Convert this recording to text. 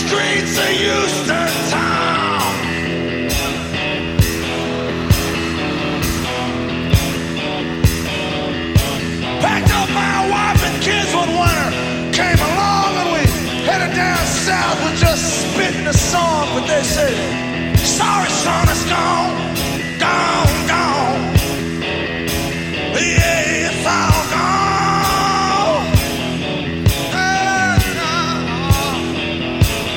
streets of Houston town. Packed up my wife and kids one winter, came along and we headed down south with just spitting a song, but they said, sorry son, it's gone.